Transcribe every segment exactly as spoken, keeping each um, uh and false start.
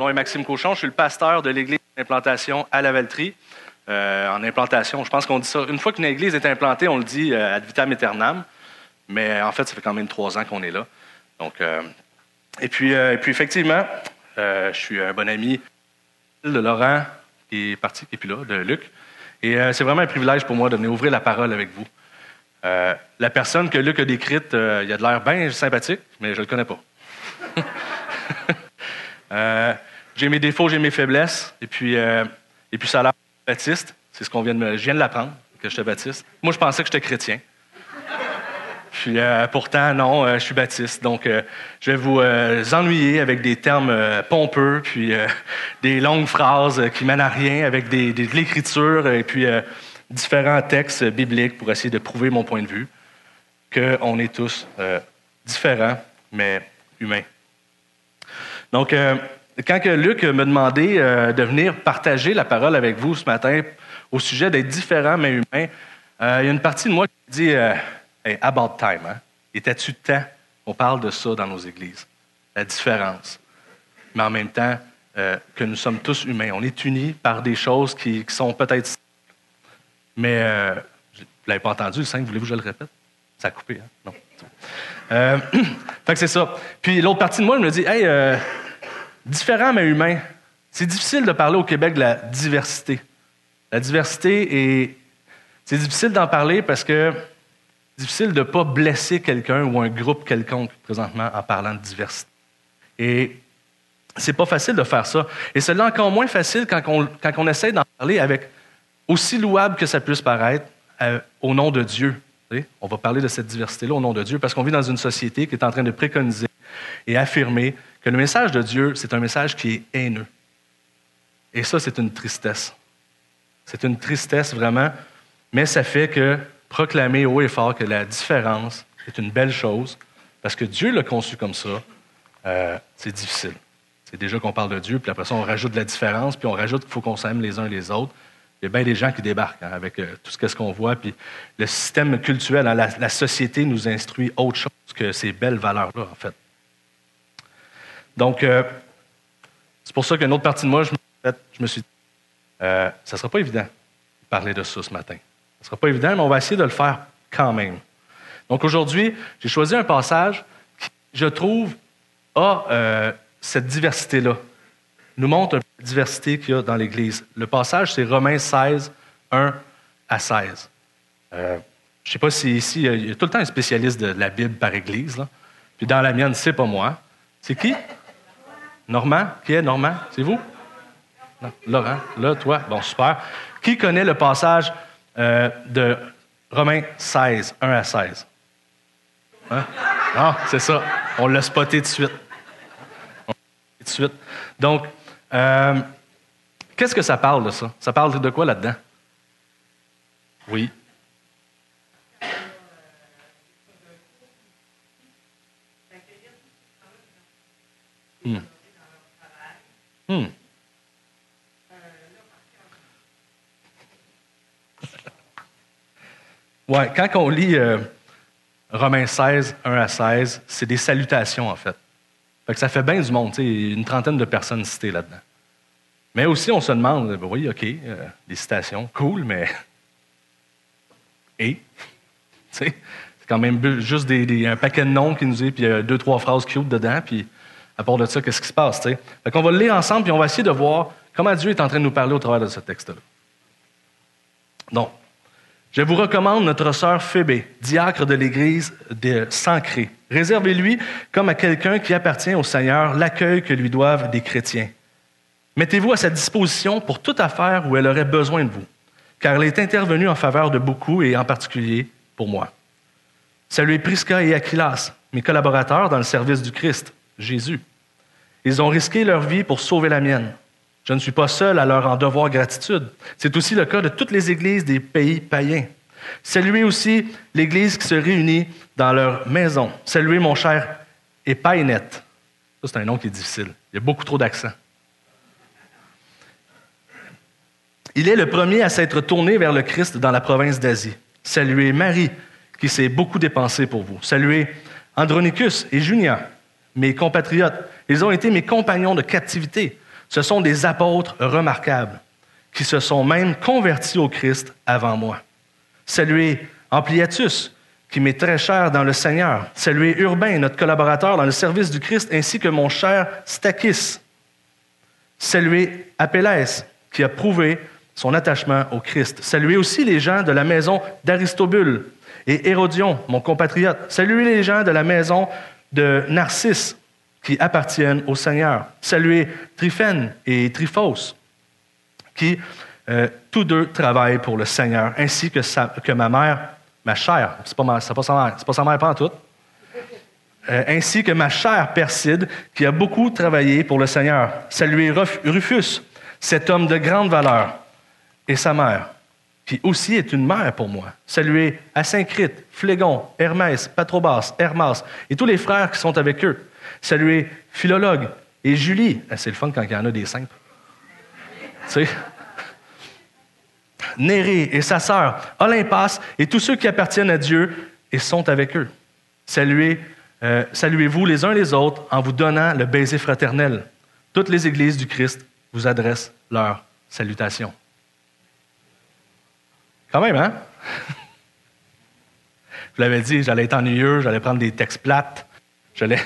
nom est Maxime Cochon, je suis le pasteur de l'église d'implantation à Lavaltrie. Euh, en implantation, je pense qu'on dit ça. Une fois qu'une église est implantée, on le dit euh, ad vitam aeternam. Mais en fait, ça fait quand même trois ans qu'on est là. Donc, euh, et, puis, euh, et puis, effectivement, euh, je suis un bon ami de Laurent, qui est parti, qui n'est plus là, de Luc. Et euh, c'est vraiment un privilège pour moi de venir ouvrir la parole avec vous. Euh, la personne que Luc a décrite, euh, il a de l'air bien sympathique, mais je ne le connais pas. euh, j'ai mes défauts, j'ai mes faiblesses. Et puis, euh, et puis ça a l'air baptiste. C'est ce qu'on vient de me... Je viens de l'apprendre, que j'étais baptiste. Moi, je pensais que j'étais chrétien. Puis, euh, pourtant, non, euh, je suis baptiste. Donc, euh, je vais vous euh, ennuyer avec des termes euh, pompeux, puis euh, des longues phrases euh, qui mènent à rien, avec des, des, de l'écriture, et puis euh, différents textes bibliques pour essayer de prouver mon point de vue, qu'on est tous euh, différents, mais humains. Donc, euh, quand que Luc m'a demandé euh, de venir partager la parole avec vous ce matin au sujet d'être différents, mais humains, euh, il y a une partie de moi qui dit... Euh, Hey, about time, hein? Était-tu temps qu'on parle de ça dans nos églises? La différence. Mais en même temps, euh, que nous sommes tous humains. On est unis par des choses qui, qui sont peut-être simples. Mais, euh, vous ne l'avez pas entendu, le cinq, voulez-vous que je le répète? Ça a coupé, hein? Non. Euh, fait que c'est ça. Puis l'autre partie de moi, je me dit, hey, euh, différent mais humain. C'est difficile de parler au Québec de la diversité. La diversité, est... c'est difficile d'en parler parce que difficile de ne pas blesser quelqu'un ou un groupe quelconque présentement en parlant de diversité. Et c'est pas facile de faire ça. Et c'est encore moins facile quand on, quand on essaie d'en parler avec, aussi louable que ça puisse paraître, euh, au nom de Dieu. Vous savez, on va parler de cette diversité-là au nom de Dieu parce qu'on vit dans une société qui est en train de préconiser et affirmer que le message de Dieu, c'est un message qui est haineux. Et ça, c'est une tristesse. C'est une tristesse vraiment, mais ça fait que proclamer haut et fort que la différence est une belle chose, parce que Dieu l'a conçu comme ça, euh, c'est difficile. C'est déjà qu'on parle de Dieu, puis après ça, on rajoute de la différence, puis on rajoute qu'il faut qu'on s'aime les uns les autres. Il y a bien des gens qui débarquent hein, avec euh, tout ce qu'on voit, puis le système culturel, hein, la, la société nous instruit autre chose que ces belles valeurs-là, en fait. Donc, euh, c'est pour ça qu'une autre partie de moi, je me, je me suis dit, euh, ça ne sera pas évident de parler de ça ce matin. Ce ne sera pas évident, mais on va essayer de le faire quand même. Donc aujourd'hui, j'ai choisi un passage qui, je trouve, a euh, cette diversité-là, nous montre la diversité qu'il y a dans l'Église. Le passage, c'est Romains seize, un à seize. Euh, je ne sais pas si ici, il y a tout le temps un spécialiste de la Bible par Église, là. Puis dans la mienne, c'est pas moi. C'est qui? Normand? Qui est Normand? C'est vous? Non. Laurent? Là, toi? Bon, super. Qui connaît le passage Euh, de Romains seize, un à seize. Hein? Non, c'est ça. On l'a spoté de suite. On l'a spoté de suite. Donc, euh, qu'est-ce que ça parle de ça? Ça parle de quoi là-dedans? Oui. Hmm. Hmm. Ouais, quand on lit euh, Romains seize, un à seize, c'est des salutations, en fait. Fait que ça fait bien du monde, tu sais, une trentaine de personnes citées là-dedans. Mais aussi, on se demande, ben oui, OK, euh, des citations, cool, mais... Et? Tu sais, c'est quand même juste des, des, un paquet de noms qui nous dit, puis il y a deux, trois phrases cute dedans, puis à part de ça, qu'est-ce qui se passe, tu sais? Fait qu'on va le lire ensemble, puis on va essayer de voir comment Dieu est en train de nous parler au travers de ce texte-là. Donc, je vous recommande notre sœur Phébé, diacre de l'Église de Sancré. Réservez-lui, comme à quelqu'un qui appartient au Seigneur, l'accueil que lui doivent des chrétiens. Mettez-vous à sa disposition pour toute affaire où elle aurait besoin de vous, car elle est intervenue en faveur de beaucoup et en particulier pour moi. Saluez Prisca et Aquilas, mes collaborateurs dans le service du Christ, Jésus. Ils ont risqué leur vie pour sauver la mienne. Je ne suis pas seul à leur en devoir gratitude. C'est aussi le cas de toutes les églises des pays païens. Saluez aussi l'Église qui se réunit dans leur maison. Saluez mon cher Épaïnette. Ça, c'est un nom qui est difficile. Il y a beaucoup trop d'accents. Il est le premier à s'être tourné vers le Christ dans la province d'Asie. Saluez Marie, qui s'est beaucoup dépensée pour vous. Saluez Andronicus et Junia, mes compatriotes. Ils ont été mes compagnons de captivité. Ce sont des apôtres remarquables qui se sont même convertis au Christ avant moi. Saluez Ampliatus, qui m'est très cher dans le Seigneur. Saluez Urbain, notre collaborateur dans le service du Christ, ainsi que mon cher Stachys. Saluez Apelles, qui a prouvé son attachement au Christ. Saluez aussi les gens de la maison d'Aristobule et Hérodion, mon compatriote. Saluez les gens de la maison de Narcisse, qui appartiennent au Seigneur. Saluez Tryphène et Tryphos, qui euh, tous deux travaillent pour le Seigneur, ainsi que, sa, que ma mère, ma chère, c'est pas, ma, c'est pas sa mère, c'est pas sa mère pas en tout, euh, ainsi que ma chère Perside, qui a beaucoup travaillé pour le Seigneur. Saluez Rufus, cet homme de grande valeur, et sa mère, qui aussi est une mère pour moi. Saluez Asyncrite, Phlégon, Hermès, Patrobas, Hermas, et tous les frères qui sont avec eux. Saluez Philologue et Julie. C'est le fun quand il y en a des simples. Tu sais. Nérée et sa sœur, Olympas, et tous ceux qui appartiennent à Dieu et sont avec eux. Saluez, euh, saluez-vous les uns les autres en vous donnant le baiser fraternel. Toutes les églises du Christ vous adressent leurs salutations. Quand même, hein? Je vous l'avais dit, j'allais être ennuyeux, j'allais prendre des textes plates, j'allais...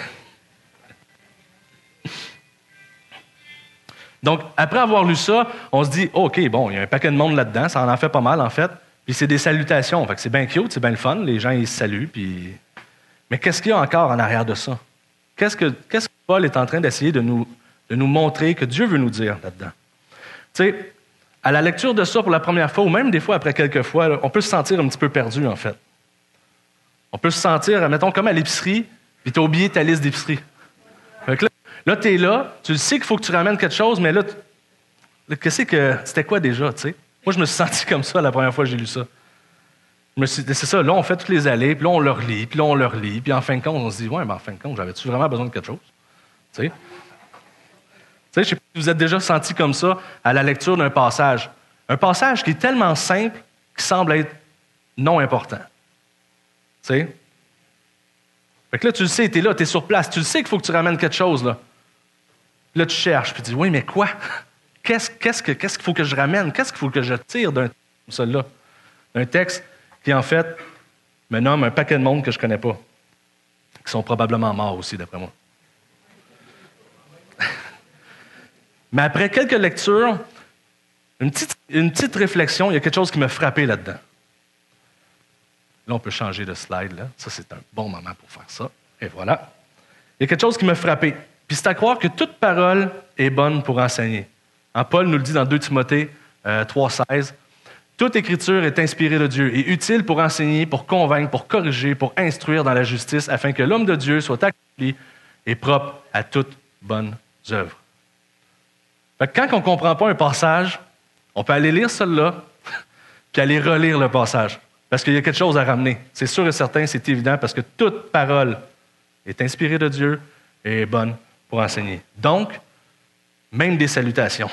Donc, après avoir lu ça, on se dit, OK, bon, il y a un paquet de monde là-dedans, ça en en fait pas mal, en fait, puis c'est des salutations, fait que c'est bien cute, c'est bien le fun, les gens, ils se saluent, puis... Mais qu'est-ce qu'il y a encore en arrière de ça? Qu'est-ce que, qu'est-ce que Paul est en train d'essayer de nous, de nous montrer, que Dieu veut nous dire là-dedans? Tu sais, à la lecture de ça pour la première fois, ou même des fois après quelques fois, là, on peut se sentir un petit peu perdu, en fait. On peut se sentir, mettons, comme à l'épicerie, puis tu as oublié ta liste d'épicerie. Fait que là, là tu es là, tu le sais qu'il faut que tu ramènes quelque chose, mais là, tu... qu'est-ce que c'était quoi déjà, tu sais? Moi, je me suis senti comme ça la première fois que j'ai lu ça. Je me suis... C'est ça, là, on fait toutes les allées, puis là, on le relit, puis là, on le relit, puis en fin de compte, on se dit, ouais, mais en fin de compte, j'avais-tu vraiment besoin de quelque chose? Tu sais? Tu sais, je ne sais pas si vous êtes déjà senti comme ça à la lecture d'un passage. Un passage qui est tellement simple qu'il semble être non important. Tu sais? Fait que là, tu le sais, tu es là, tu es sur place, tu le sais qu'il faut que tu ramènes quelque chose, là. Là, tu cherches, puis tu dis, oui, mais quoi? Qu'est-ce, qu'est-ce, que, qu'est-ce qu'il faut que je ramène? Qu'est-ce qu'il faut que je tire d'un texte comme celui-là? Un texte qui, en fait, me nomme un paquet de monde que je ne connais pas, qui sont probablement morts aussi, d'après moi. Mais après quelques lectures, une petite, une petite réflexion, il y a quelque chose qui m'a frappé là-dedans. Là, on peut changer de slide. Là. Ça, c'est un bon moment pour faire ça. Et voilà. Il y a quelque chose qui m'a frappé. Puis c'est à croire que toute parole est bonne pour enseigner. En Paul nous le dit dans deux Timothée euh, trois seize. Toute écriture est inspirée de Dieu et utile pour enseigner, pour convaincre, pour corriger, pour instruire dans la justice, afin que l'homme de Dieu soit accompli et propre à toute bonne œuvre. Fait que quand on ne comprend pas un passage, on peut aller lire celui-là, puis aller relire le passage. Parce qu'il y a quelque chose à ramener. C'est sûr et certain, c'est évident, parce que toute parole est inspirée de Dieu et est bonne pour enseigner. Donc, même des salutations.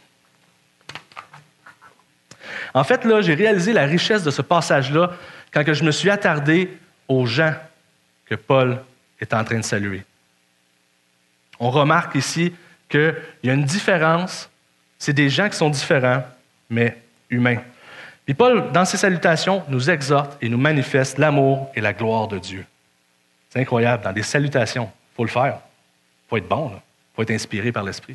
En fait, là, j'ai réalisé la richesse de ce passage-là quand que je me suis attardé aux gens que Paul est en train de saluer. On remarque ici qu'il y a une différence. C'est des gens qui sont différents, mais humains. Puis Paul, dans ses salutations, nous exhorte et nous manifeste l'amour et la gloire de Dieu. C'est incroyable. Dans des salutations, il faut le faire. Il faut être bon, il faut être inspiré par l'Esprit.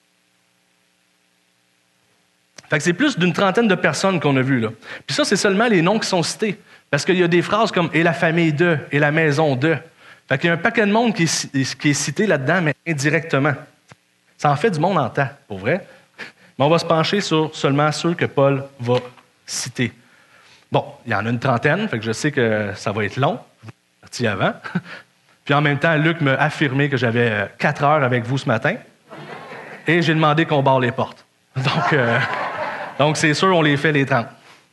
Fait que c'est plus d'une trentaine de personnes qu'on a vues là. Puis ça, c'est seulement les noms qui sont cités. Parce qu'il y a des phrases comme « et la famille de » et « la maison de ». Fait qu'il y a un paquet de monde qui est, qui est cité là-dedans, mais indirectement. Ça en fait du monde en temps, pour vrai. Mais on va se pencher sur seulement ceux que Paul va citer. Bon, il y en a une trentaine, fait que je sais que ça va être long. Je vous l'ai parti avant. Puis en même temps, Luc m'a affirmé que j'avais quatre heures avec vous ce matin. Et j'ai demandé qu'on barre les portes. Donc, euh, donc c'est sûr, on les fait les trente.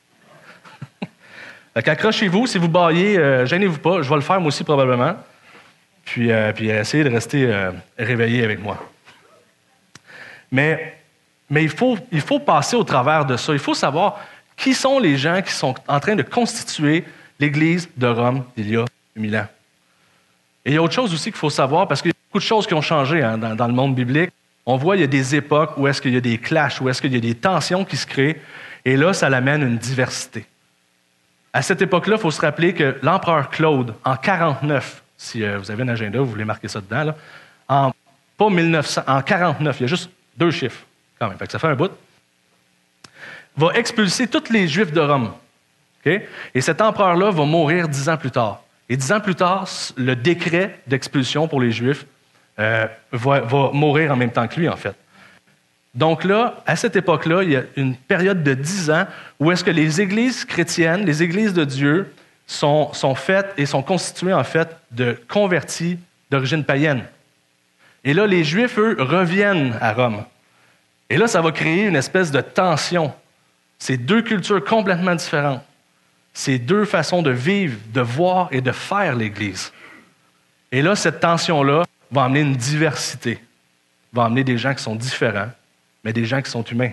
Fait qu'accrochez-vous, si vous baillez, euh, gênez-vous pas. Je vais le faire moi aussi probablement. Puis, euh, puis essayez de rester euh, réveillés avec moi. Mais, mais il faut, il faut passer au travers de ça. Il faut savoir qui sont les gens qui sont en train de constituer l'Église de Rome d'il y a mille ans. Et il y a autre chose aussi qu'il faut savoir, parce qu'il y a beaucoup de choses qui ont changé hein, dans, dans le monde biblique. On voit qu'il y a des époques où est-ce qu'il y a des clashs, où est-ce qu'il y a des tensions qui se créent, et là, ça amène une diversité. À cette époque-là, il faut se rappeler que l'empereur Claude, en quarante-neuf, si euh, vous avez un agenda, vous voulez marquer ça dedans, là, en, pas mille neuf cents, en quarante-neuf, il y a juste deux chiffres, quand même, fait que ça fait un bout, va expulser tous les Juifs de Rome. Okay? Et cet empereur-là va mourir dix ans plus tard. Et dix ans plus tard, le décret d'expulsion pour les Juifs euh, va, va mourir en même temps que lui, en fait. Donc là, à cette époque-là, il y a une période de dix ans où est-ce que les églises chrétiennes, les églises de Dieu, sont, sont faites et sont constituées, en fait, de convertis d'origine païenne. Et là, les Juifs, eux, reviennent à Rome. Et là, ça va créer une espèce de tension. C'est deux cultures complètement différentes. C'est deux façons de vivre, de voir et de faire l'Église. Et là, cette tension-là va amener une diversité, va amener des gens qui sont différents, mais des gens qui sont humains.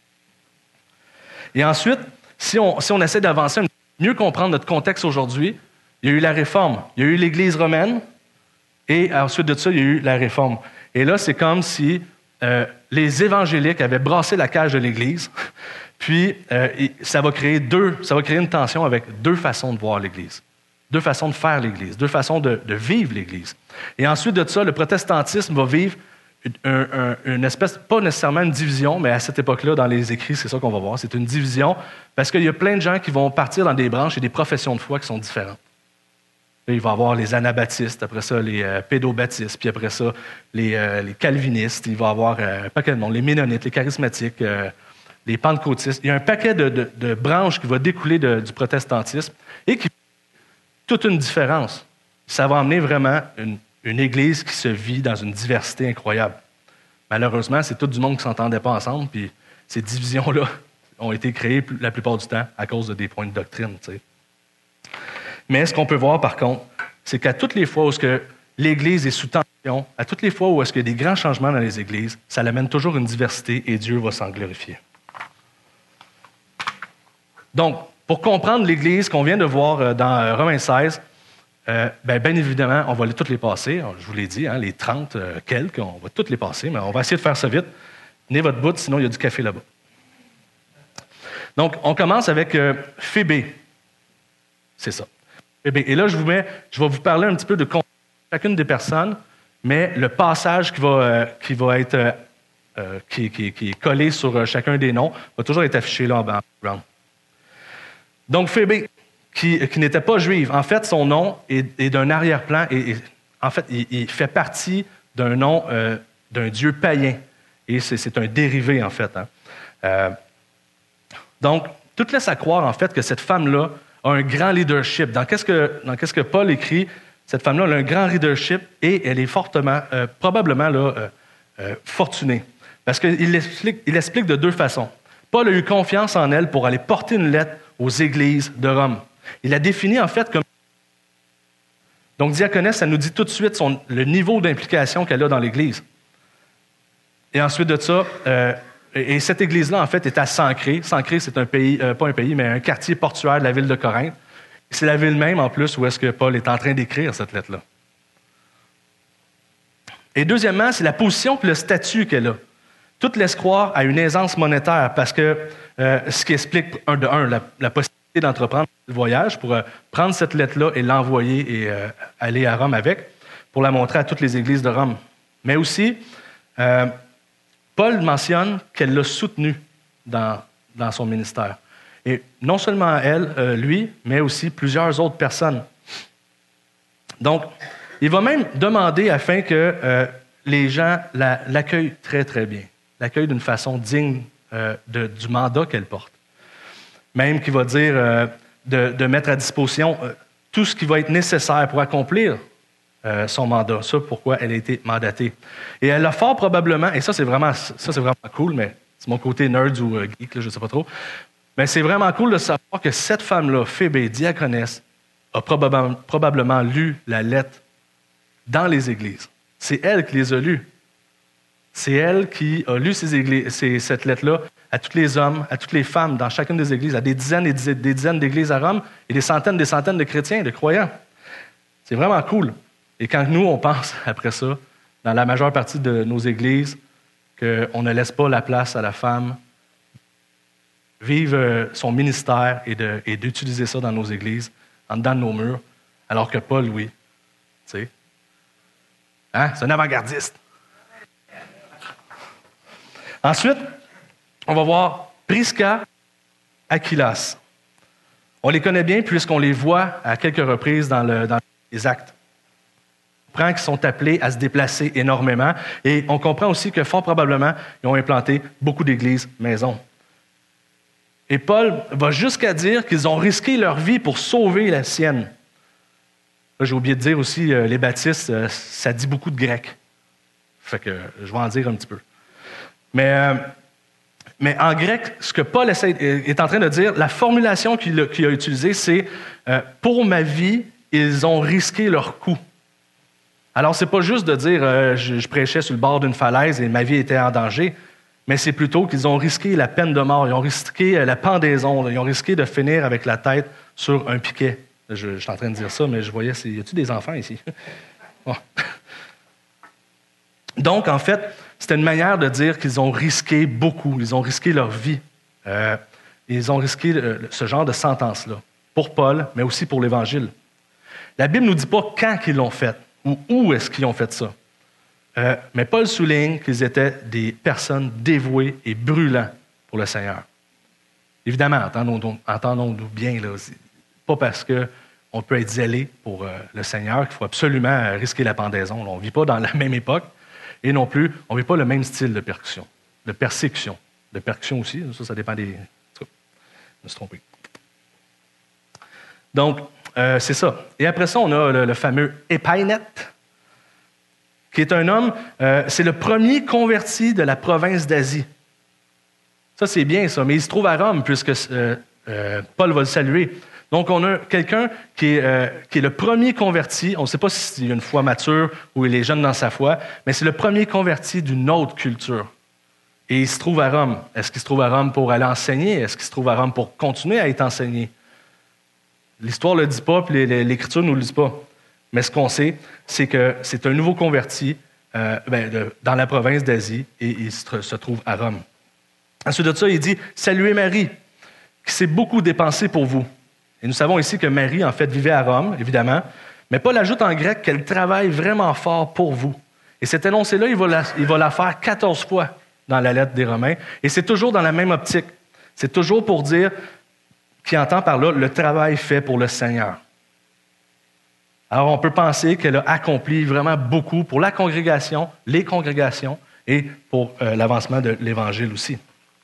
Et ensuite, si on, si on essaie d'avancer, mieux comprendre notre contexte aujourd'hui, il y a eu la Réforme, il y a eu l'Église romaine, et ensuite de ça, il y a eu la Réforme. Et là, c'est comme si euh, les évangéliques avaient brassé la cage de l'Église, puis euh, ça va créer deux, ça va créer une tension avec deux façons de voir l'Église, deux façons de faire l'Église, deux façons de, de vivre l'Église. Et ensuite de ça, le protestantisme va vivre une, un, une espèce, pas nécessairement une division, mais à cette époque-là, dans les écrits, c'est ça qu'on va voir, c'est une division, parce qu'il y a plein de gens qui vont partir dans des branches et des professions de foi qui sont différentes. Là, il va y avoir les anabaptistes, après ça, les euh, pédobaptistes, puis après ça, les, euh, les calvinistes, il va y avoir euh, un paquet de monde, les ménonites, les charismatiques, euh, les pentecôtistes. Il y a un paquet de, de, de branches qui va découler de, du protestantisme et qui toute une différence. Ça va amener vraiment une, une Église qui se vit dans une diversité incroyable. Malheureusement, c'est tout du monde qui ne s'entendait pas ensemble, puis ces divisions-là ont été créées la plupart du temps à cause de des points de doctrine. Tu sais. Mais ce qu'on peut voir, par contre, c'est qu'à toutes les fois où que l'Église est sous tension, à toutes les fois où est-ce qu'il y a des grands changements dans les Églises, ça amène toujours une diversité et Dieu va s'en glorifier. Donc, pour comprendre l'Église qu'on vient de voir dans Romains seize, euh, bien, bien évidemment, on va les, toutes les passer. Je vous l'ai dit, hein, les trente euh, quelques, on va toutes les passer, mais on va essayer de faire ça vite. Tenez votre bout, sinon il y a du café là-bas. Donc, on commence avec euh, Phébé. C'est ça. Phébé. Et là, je, vous mets, je vais vous parler un petit peu de chacune des personnes, mais le passage qui va, euh, qui va être euh, euh, qui, qui, qui est collé sur euh, chacun des noms va toujours être affiché là en background. Donc, Phébé, qui, qui n'était pas juive, en fait, son nom est, est d'un arrière-plan, et, et en fait, il, il fait partie d'un nom euh, d'un dieu païen, et c'est, c'est un dérivé, en fait. Hein. Euh, donc, tout laisse à croire, en fait, que cette femme-là a un grand leadership. Dans qu'est-ce que, dans qu'est-ce que Paul écrit, cette femme-là elle a un grand leadership, et elle est fortement, euh, probablement, là, euh, euh, fortunée. Parce qu'il explique, il explique de deux façons. Paul a eu confiance en elle pour aller porter une lettre aux églises de Rome. Il la définit en fait comme... Donc, diaconesse, ça nous dit tout de suite son, le niveau d'implication qu'elle a dans l'Église. Et ensuite de ça, euh, et cette Église-là, en fait, est à Sancré. Sancré, c'est un pays, euh, pas un pays, mais un quartier portuaire de la ville de Corinthe. C'est la ville même, en plus, où est-ce que Paul est en train d'écrire cette lettre-là. Et deuxièmement, c'est la position et le statut qu'elle a. Tout laisse croire à une aisance monétaire, parce que euh, ce qui explique, un de un, la, la possibilité d'entreprendre le voyage pour euh, prendre cette lettre-là et l'envoyer et euh, aller à Rome avec, pour la montrer à toutes les églises de Rome. Mais aussi, euh, Paul mentionne qu'elle l'a soutenue dans, dans son ministère. Et non seulement elle, euh, lui, mais aussi plusieurs autres personnes. Donc, il va même demander afin que euh, les gens la, l'accueillent très, très bien. L'accueillent d'une façon digne euh, de, du mandat qu'elle porte. Même qu'il va dire euh, de, de mettre à disposition euh, tout ce qui va être nécessaire pour accomplir euh, son mandat. Ça, pourquoi elle a été mandatée. Et elle a fort probablement, et ça c'est vraiment, ça, c'est vraiment cool, mais c'est mon côté nerd ou euh, geek, là, je ne sais pas trop, mais c'est vraiment cool de savoir que cette femme-là, Phébé, diaconesse, a probablement, probablement lu la lettre dans les églises. C'est elle qui les a lues. C'est elle qui a lu ces églises, ces, cette lettre-là à tous les hommes, à toutes les femmes dans chacune des églises, à des dizaines et des, des dizaines d'églises à Rome et des centaines et des centaines de chrétiens, de croyants. C'est vraiment cool. Et quand nous, on pense, après ça, dans la majeure partie de nos églises, qu'on ne laisse pas la place à la femme vivre son ministère et, de, et d'utiliser ça dans nos églises, en dedans de nos murs, alors que Paul, oui, tu sais, hein, c'est un avant-gardiste. Ensuite, on va voir Prisca, Aquilas. On les connaît bien puisqu'on les voit à quelques reprises dans, le, dans les actes. On comprend qu'ils sont appelés à se déplacer énormément et on comprend aussi que fort probablement, ils ont implanté beaucoup d'églises maisons. Et Paul va jusqu'à dire qu'ils ont risqué leur vie pour sauver la sienne. Là, j'ai oublié de dire aussi, euh, les baptistes, euh, ça dit beaucoup de grec. Fait que je vais en dire un petit peu. Mais, euh, mais en grec, ce que Paul essaie, est en train de dire, la formulation qu'il a, qu'il a utilisée, c'est euh, « pour ma vie, ils ont risqué leur coup ». Alors, ce n'est pas juste de dire euh, je, je prêchais sur le bord d'une falaise et ma vie était en danger, mais c'est plutôt qu'ils ont risqué la peine de mort, ils ont risqué la pendaison, ils ont risqué de finir avec la tête sur un piquet. Je, je suis en train de dire ça, mais je voyais, y a-t-il des enfants ici? Oh. Donc, en fait, c'était une manière de dire qu'ils ont risqué beaucoup, ils ont risqué leur vie. Euh, ils ont risqué le, ce genre de sentence-là, pour Paul, mais aussi pour l'Évangile. La Bible ne nous dit pas quand ils l'ont fait, ou où est-ce qu'ils ont fait ça. Euh, mais Paul souligne qu'ils étaient des personnes dévouées et brûlantes pour le Seigneur. Évidemment, entendons-nous, entendons-nous bien, là, c'est pas parce qu'on peut être zélé pour euh, le Seigneur qu'il faut absolument risquer la pendaison. Là, on ne vit pas dans la même époque et non plus, on ne vit pas le même style de percussion, de persécution. De percussion aussi, ça, ça dépend des... Je me suis trompé. Donc, euh, c'est ça. Et après ça, on a le, le fameux Épaïnète, qui est un homme, euh, c'est le premier converti de la province d'Asie. Ça, c'est bien, ça, mais il se trouve à Rome, puisque euh, euh, Paul va le saluer. Donc, on a quelqu'un qui est, euh, qui est le premier converti. On ne sait pas s'il a une foi mature ou il est jeune dans sa foi, mais c'est le premier converti d'une autre culture. Et il se trouve à Rome. Est-ce qu'il se trouve à Rome pour aller enseigner? Est-ce qu'il se trouve à Rome pour continuer à être enseigné? L'histoire ne le dit pas, puis l'Écriture ne nous le dit pas. Mais ce qu'on sait, c'est que c'est un nouveau converti euh, ben, de, dans la province d'Asie et il se, se trouve à Rome. Ensuite de ça, il dit « Saluez Marie, qui s'est beaucoup dépensée pour vous. » Et nous savons ici que Marie, en fait, vivait à Rome, évidemment, mais Paul ajoute en grec qu'elle travaille vraiment fort pour vous. Et cet énoncé-là, il va la, il va la faire quatorze fois dans la lettre des Romains, et c'est toujours dans la même optique. C'est toujours pour dire qu'il entend par là le travail fait pour le Seigneur. Alors, on peut penser qu'elle a accompli vraiment beaucoup pour la congrégation, les congrégations et pour euh, l'avancement de l'Évangile aussi.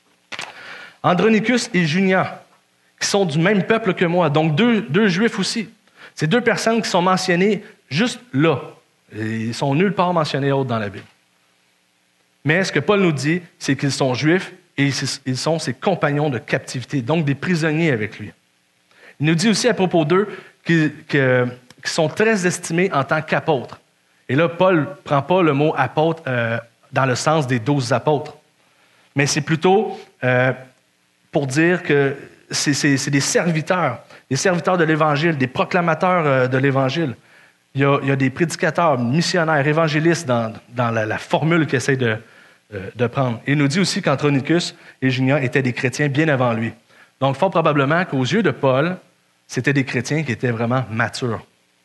Andronicus et Junia, qui sont du même peuple que moi, donc deux, deux Juifs aussi. C'est deux personnes qui sont mentionnées juste là. Et ils sont nulle part mentionnés autres dans la Bible. Mais ce que Paul nous dit, c'est qu'ils sont Juifs et ils sont ses compagnons de captivité, donc des prisonniers avec lui. Il nous dit aussi à propos d'eux qu'ils... que qui sont très estimés en tant qu'apôtres. Et là, Paul ne prend pas le mot apôtre euh, dans le sens des douze apôtres, mais c'est plutôt euh, pour dire que c'est, c'est, c'est des serviteurs, des serviteurs de l'Évangile, des proclamateurs euh, de l'Évangile. Il y, a, il y a des prédicateurs, missionnaires, évangélistes dans, dans la, la formule qu'il essaie de, euh, de prendre. Et il nous dit aussi qu'Andronicus et Junia étaient des chrétiens bien avant lui. Donc, fort probablement qu'aux yeux de Paul, c'était des chrétiens qui étaient vraiment matures.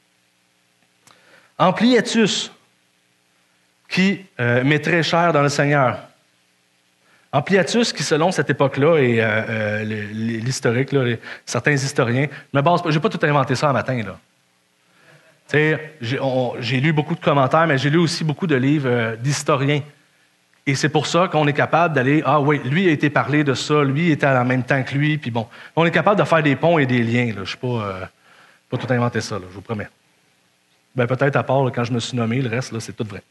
Ampliatus, qui euh, m'est très cher dans le Seigneur. Ampliatus, qui selon cette époque-là, et euh, euh, l'historique, là, les, certains historiens, ne me basent pas, je n'ai pas tout inventé ça un matin. Là. J'ai, on, j'ai lu beaucoup de commentaires, mais j'ai lu aussi beaucoup de livres euh, d'historiens. Et c'est pour ça qu'on est capable d'aller, ah oui, lui a été parlé de ça, lui était en même temps que lui, puis bon. On est capable de faire des ponts et des liens. Là. Je ne suis pas, euh, pas tout inventé ça, là, je vous promets. Ben, peut-être à part là, quand je me suis nommé, le reste, là, c'est tout vrai.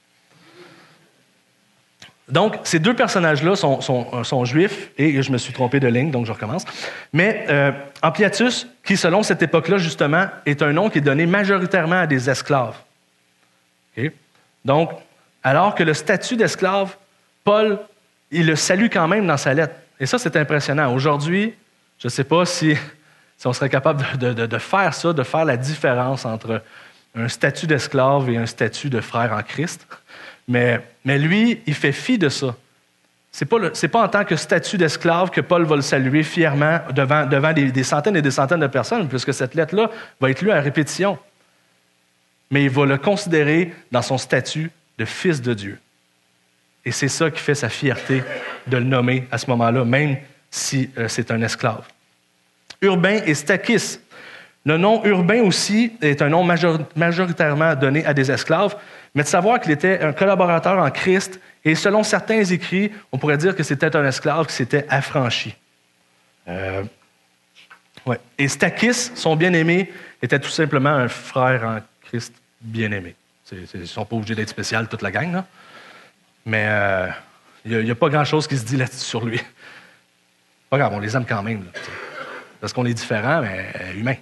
Donc, ces deux personnages-là sont, sont, sont juifs, et je me suis trompé de ligne, donc je recommence. Mais euh, Ampliatus, qui selon cette époque-là, justement, est un nom qui est donné majoritairement à des esclaves. Okay? Donc, alors que le statut d'esclave, Paul, il le salue quand même dans sa lettre. Et ça, c'est impressionnant. Aujourd'hui, je ne sais pas si, si on serait capable de, de, de faire ça, de faire la différence entre un statut d'esclave et un statut de frère en Christ. Mais, mais lui, il fait fi de ça. c'est pas, le, c'est pas en tant que statut d'esclave que Paul va le saluer fièrement devant, devant des, des centaines et des centaines de personnes, puisque cette lettre-là va être lue à répétition. Mais il va le considérer dans son statut de fils de Dieu. Et c'est ça qui fait sa fierté de le nommer à ce moment-là, même si euh, c'est un esclave. Urbain et Stachys. Le nom Urbain aussi est un nom major- majoritairement donné à des esclaves, mais de savoir qu'il était un collaborateur en Christ, et selon certains écrits, on pourrait dire que c'était un esclave qui s'était affranchi. Euh, ouais. Et Stachys, son bien-aimé, était tout simplement un frère en Christ bien-aimé. C'est, c'est, ils ne sont pas obligés d'être spécial, toute la gang, là. Mais euh, il n'y a, a pas grand-chose qui se dit là-dessus sur lui. Pas grave, on les aime quand même, là, parce qu'on est différents, mais euh, humains.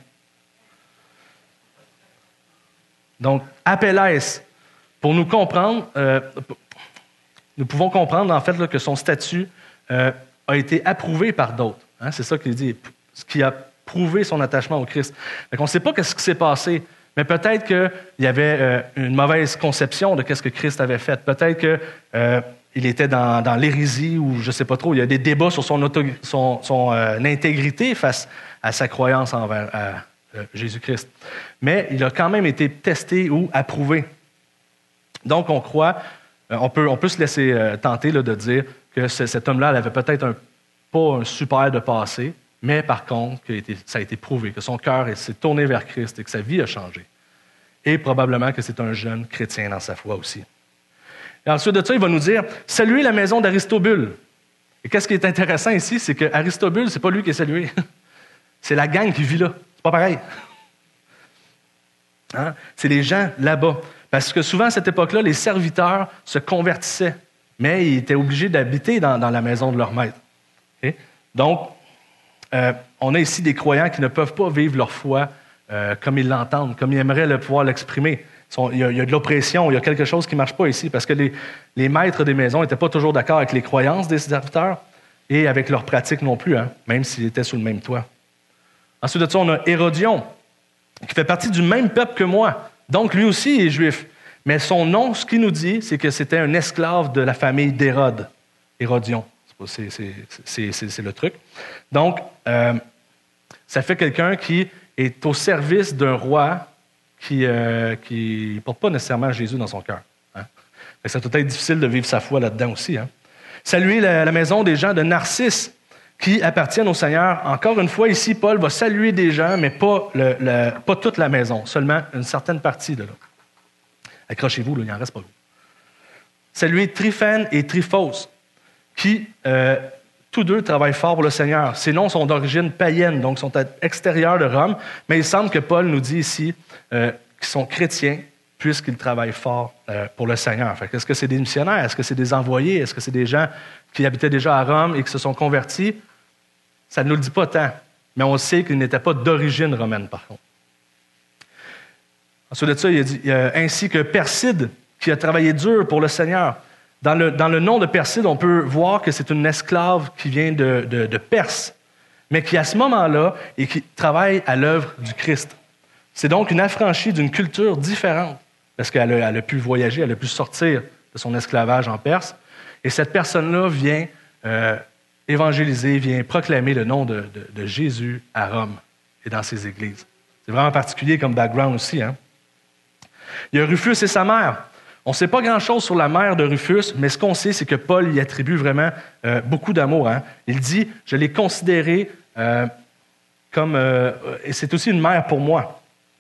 Donc, Apelles, pour nous comprendre, euh, nous pouvons comprendre en fait là, que son statut euh, a été approuvé par d'autres. Hein, c'est ça qu'il dit, ce qui a prouvé son attachement au Christ. Donc, on ne sait pas ce qui s'est passé, mais peut-être qu'il y avait euh, une mauvaise conception de ce que Christ avait fait. Peut-être qu'il euh, était dans, dans l'hérésie ou je ne sais pas trop. Il y a des débats sur son, auto, son, son euh, intégrité face à sa croyance envers à, euh, Jésus-Christ. Mais il a quand même été testé ou approuvé. Donc, on croit, euh, on, peut, on peut se laisser euh, tenter là, de dire que ce, cet homme-là avait peut-être un, pas un super de passé, mais par contre, que ça a été prouvé, que son cœur s'est tourné vers Christ et que sa vie a changé. Et probablement que c'est un jeune chrétien dans sa foi aussi. Et ensuite de ça, il va nous dire « Saluez la maison d'Aristobule ». Et qu'est-ce qui est intéressant ici, c'est que Aristobule, c'est pas lui qui est salué. C'est la gang qui vit là. C'est pas pareil. Hein? C'est les gens là-bas. Parce que souvent, à cette époque-là, les serviteurs se convertissaient, mais ils étaient obligés d'habiter dans, dans la maison de leur maître. Okay? Donc, euh, on a ici des croyants qui ne peuvent pas vivre leur foi euh, comme ils l'entendent, comme ils aimeraient le pouvoir l'exprimer. Il y, a, il y a de l'oppression, il y a quelque chose qui ne marche pas ici, parce que les, les maîtres des maisons n'étaient pas toujours d'accord avec les croyances des serviteurs et avec leurs pratiques non plus, hein, même s'ils étaient sous le même toit. Ensuite de ça, on a Hérodion, qui fait partie du même peuple que moi. Donc, lui aussi est juif. Mais son nom, ce qu'il nous dit, c'est que c'était un esclave de la famille d'Hérode. Hérodion, c'est, c'est, c'est, c'est, c'est le truc. Donc, euh, ça fait quelqu'un qui est au service d'un roi qui ne euh, qui porte pas nécessairement Jésus dans son cœur. Hein? Ça doit être difficile de vivre sa foi là-dedans aussi. Hein? Saluer la, la maison des gens de Narcisse, qui appartiennent au Seigneur. Encore une fois, ici, Paul va saluer des gens, mais pas, le, le, pas toute la maison, seulement une certaine partie de là. Accrochez-vous, là, il n'en reste pas beaucoup. Saluer Tryphène et Tryphos, qui, euh, tous deux, travaillent fort pour le Seigneur. Ces noms sont d'origine païenne, donc sont extérieurs de Rome, mais il semble que Paul nous dit ici euh, qu'ils sont chrétiens, puisqu'ils travaillent fort euh, pour le Seigneur. Fait, est-ce que c'est des missionnaires? Est-ce que c'est des envoyés? Est-ce que c'est des gens qui habitaient déjà à Rome et qui se sont convertis? Ça ne nous le dit pas tant, mais on sait qu'ils n'étaient pas d'origine romaine, par contre. Ensuite de ça, il a dit, euh, ainsi que Perside, qui a travaillé dur pour le Seigneur. Dans le, dans le nom de Perside, on peut voir que c'est une esclave qui vient de, de, de Perse, mais qui, à ce moment-là, et qui travaille à l'œuvre du Christ. C'est donc une affranchie d'une culture différente, parce qu'elle a, elle a pu voyager, elle a pu sortir de son esclavage en Perse, et cette personne-là vient euh, évangéliser, vient proclamer le nom de, de, de Jésus à Rome et dans ses églises. C'est vraiment particulier comme background aussi. Hein? Il y a Rufus et sa mère. On ne sait pas grand-chose sur la mère de Rufus, mais ce qu'on sait, c'est que Paul y attribue vraiment euh, beaucoup d'amour. Hein? Il dit « Je l'ai considérée euh, comme... Euh, et c'est aussi une mère pour moi. »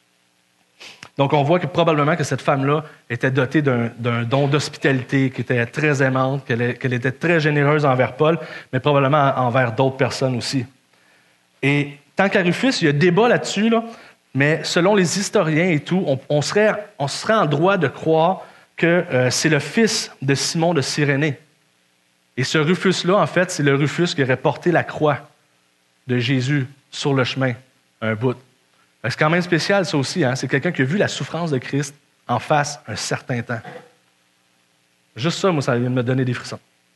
Donc, on voit que probablement que cette femme-là était dotée d'un, d'un don d'hospitalité, qui était très aimante, qu'elle, qu'elle était très généreuse envers Paul, mais probablement envers d'autres personnes aussi. Et tant qu'à Rufus, il y a débat là-dessus, là, mais selon les historiens et tout, on, on, serait, on serait en droit de croire que euh, c'est le fils de Simon de Cyrénée. Et ce Rufus-là, en fait, c'est le Rufus qui aurait porté la croix de Jésus sur le chemin, un bout. C'est quand même spécial, ça aussi. Hein? C'est quelqu'un qui a vu la souffrance de Christ en face un certain temps. Juste ça, moi, ça vient de me donner des frissons.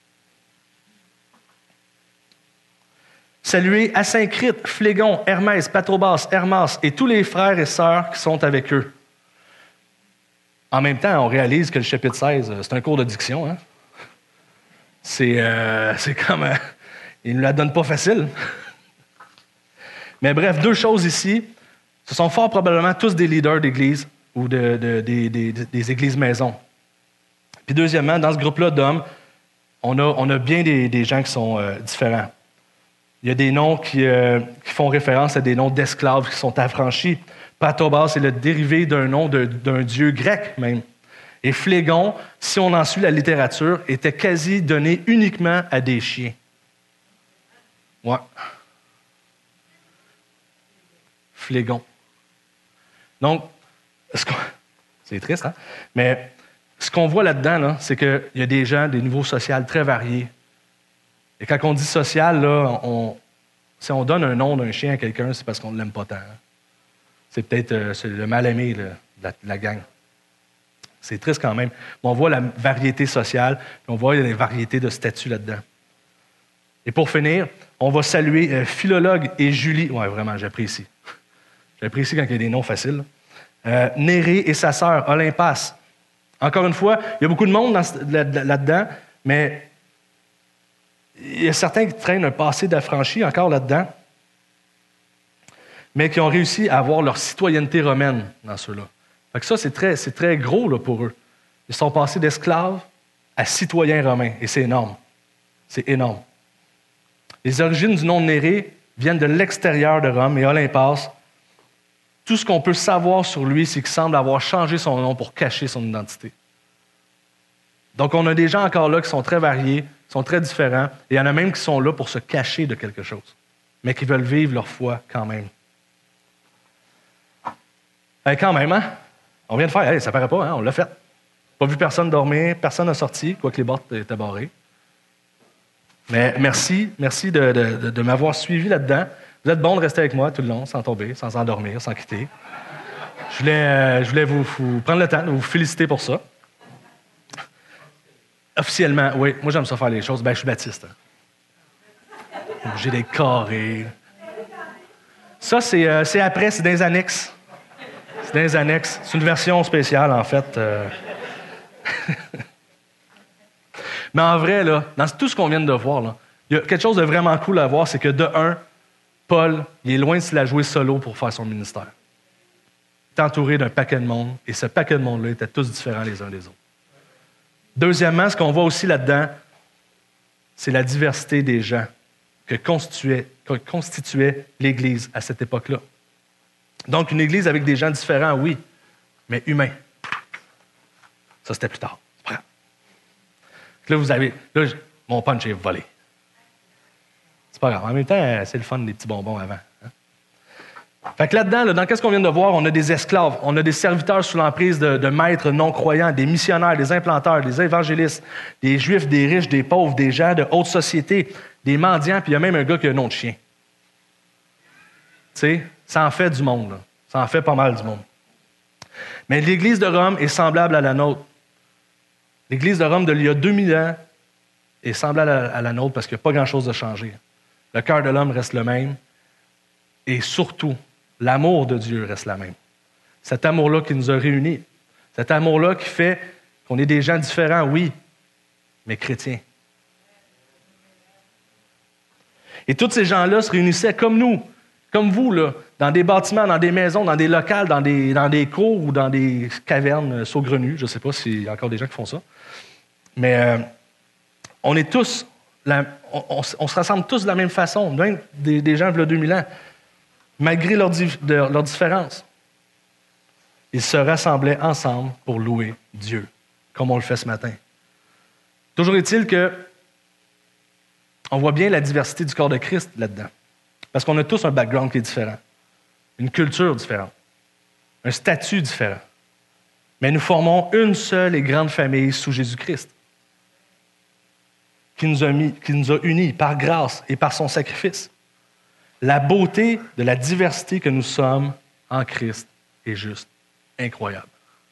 Saluez Asyncrite, Phlégon, Hermès, Patrobas, Hermas et tous les frères et sœurs qui sont avec eux. En même temps, on réalise que le chapitre seize, c'est un cours de diction. Hein? c'est, euh, c'est comme... Euh, il ne nous la donne pas facile. Mais bref, deux choses ici. Ce sont fort probablement tous des leaders d'église ou de, de, de, de, de, des églises maisons. Puis deuxièmement, dans ce groupe-là d'hommes, on a, on a bien des, des gens qui sont euh, différents. Il y a des noms qui, euh, qui font référence à des noms d'esclaves qui sont affranchis. Patobas, c'est le dérivé d'un nom de, d'un dieu grec même. Et Phlégon, si on en suit la littérature, était quasi donné uniquement à des chiens. Ouais. Phlégon. Donc, ce qu'on... c'est triste, hein? Mais ce qu'on voit là-dedans, là, c'est qu'il y a des gens, des niveaux sociaux très variés. Et quand on dit social, là, on... si on donne un nom d'un chien à quelqu'un, c'est parce qu'on ne l'aime pas tant. Hein? C'est peut-être euh, c'est le mal-aimé là, de, la, de la gang. C'est triste quand même. Mais on voit la variété sociale, puis on voit les variétés de statuts là-dedans. Et pour finir, on va saluer euh, Philologue et Julie. Ouais, vraiment, j'apprécie. J'apprécie quand il y a des noms faciles. Euh, Nérée et sa sœur, Olympas. Encore une fois, il y a beaucoup de monde dans, là, là-dedans, mais il y a certains qui traînent un passé d'affranchi encore là-dedans, mais qui ont réussi à avoir leur citoyenneté romaine dans ceux-là. Fait que ça, c'est très, c'est très gros là, pour eux. Ils sont passés d'esclaves à citoyens romains, et c'est énorme. C'est énorme. Les origines du nom de Nérée viennent de l'extérieur de Rome, et Olympas, tout ce qu'on peut savoir sur lui, c'est qu'il semble avoir changé son nom pour cacher son identité. Donc, on a des gens encore là qui sont très variés, qui sont très différents, et il y en a même qui sont là pour se cacher de quelque chose, mais qui veulent vivre leur foi quand même. Eh, quand même, hein? On vient de faire, hey, ça paraît pas, hein? On l'a fait. Pas vu personne dormir, personne n'a sorti, quoique les portes étaient barrées. Mais merci, merci de, de, de m'avoir suivi là-dedans. Vous êtes bon de rester avec moi tout le long, sans tomber, sans endormir, sans quitter. Je voulais, euh, je voulais vous, vous prendre le temps de vous féliciter pour ça. Officiellement, oui, moi j'aime ça faire les choses. Ben, je suis baptiste. Hein. J'ai des carrés. Ça, c'est, euh, c'est après, c'est dans les annexes. C'est dans les annexes. C'est une version spéciale, en fait. Euh... Mais en vrai, là, dans tout ce qu'on vient de voir, là, il y a quelque chose de vraiment cool à voir, c'est que de un, Paul, il est loin de se la jouer solo pour faire son ministère. Il est entouré d'un paquet de monde, et ce paquet de monde-là étaient tous différents les uns des autres. Deuxièmement, ce qu'on voit aussi là-dedans, c'est la diversité des gens que constituait, que constituait l'Église à cette époque-là. Donc, une Église avec des gens différents, oui, mais humains. Ça, c'était plus tard. Là, vous avez... Là, mon punch est volé. C'est pas grave. En même temps, c'est le fun des petits bonbons avant. Hein? Fait que là-dedans, là, dans qu'est-ce qu'on vient de voir, on a des esclaves, on a des serviteurs sous l'emprise de, de maîtres non-croyants, des missionnaires, des implanteurs, des évangélistes, des juifs, des riches, des pauvres, des gens de haute société, des mendiants, puis il y a même un gars qui a un nom de chien. Tu sais, ça en fait du monde. Là. Ça en fait pas mal du monde. Mais l'Église de Rome est semblable à la nôtre. L'Église de Rome d'il y a deux mille ans est semblable à la nôtre parce qu'il n'y a pas grand-chose de changé. Le cœur de l'homme reste le même et surtout, l'amour de Dieu reste le même. Cet amour-là qui nous a réunis. Cet amour-là qui fait qu'on est des gens différents, oui, mais chrétiens. Et tous ces gens-là se réunissaient comme nous, comme vous, là, dans des bâtiments, dans des maisons, dans des locales, dans des, dans des cours ou dans des cavernes saugrenues. Je ne sais pas s'il y a encore des gens qui font ça. Mais euh, on est tous, la, on, on, on se rassemble tous de la même façon, même des, des gens de deux mille ans, malgré leurs leur différences. Ils se rassemblaient ensemble pour louer Dieu, comme on le fait ce matin. Toujours est-il que on voit bien la diversité du corps de Christ là-dedans. Parce qu'on a tous un background qui est différent, une culture différente, un statut différent. Mais nous formons une seule et grande famille sous Jésus-Christ, qui nous a mis, qui nous a unis par grâce et par son sacrifice. La beauté de la diversité que nous sommes en Christ est juste incroyable.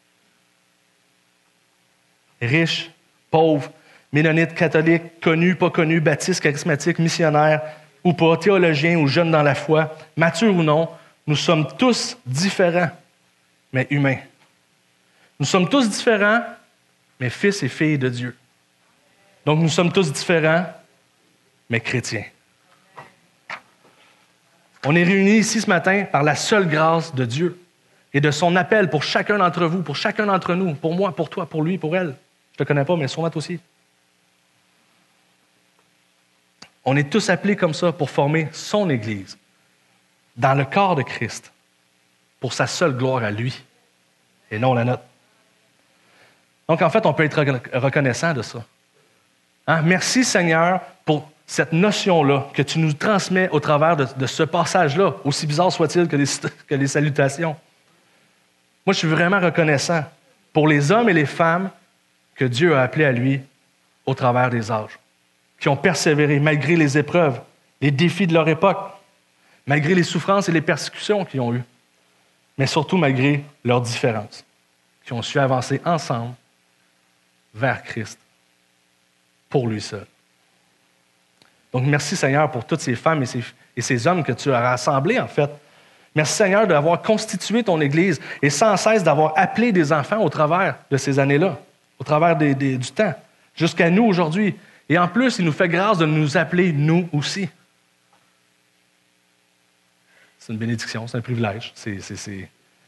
Riches, pauvres, ménonites, catholiques, connus, pas connus, baptistes, charismatiques, missionnaires ou pas, théologiens ou jeunes dans la foi, matures ou non, nous sommes tous différents, mais humains. Nous sommes tous différents, mais fils et filles de Dieu. Donc, nous sommes tous différents, mais chrétiens. On est réunis ici ce matin par la seule grâce de Dieu et de son appel pour chacun d'entre vous, pour chacun d'entre nous, pour moi, pour toi, pour lui, pour elle. Je ne te connais pas, mais sûrement toi aussi. On est tous appelés comme ça pour former son Église, dans le corps de Christ, pour sa seule gloire à lui, et non la nôtre. Donc, en fait, on peut être reconnaissant de ça. Hein? Merci, Seigneur, pour cette notion-là que tu nous transmets au travers de, de ce passage-là, aussi bizarre soit-il que les, que les salutations. Moi, je suis vraiment reconnaissant pour les hommes et les femmes que Dieu a appelés à lui au travers des âges, qui ont persévéré malgré les épreuves, les défis de leur époque, malgré les souffrances et les persécutions qu'ils ont eues, mais surtout malgré leurs différences, qui ont su avancer ensemble vers Christ, pour lui seul. Donc, merci Seigneur pour toutes ces femmes et ces, et ces hommes que tu as rassemblés, en fait. Merci Seigneur d'avoir constitué ton Église et sans cesse d'avoir appelé des enfants au travers de ces années-là, au travers des, des, du temps, jusqu'à nous aujourd'hui. Et en plus, il nous fait grâce de nous appeler nous aussi. C'est une bénédiction, c'est un privilège. C'est, c'est, c'est...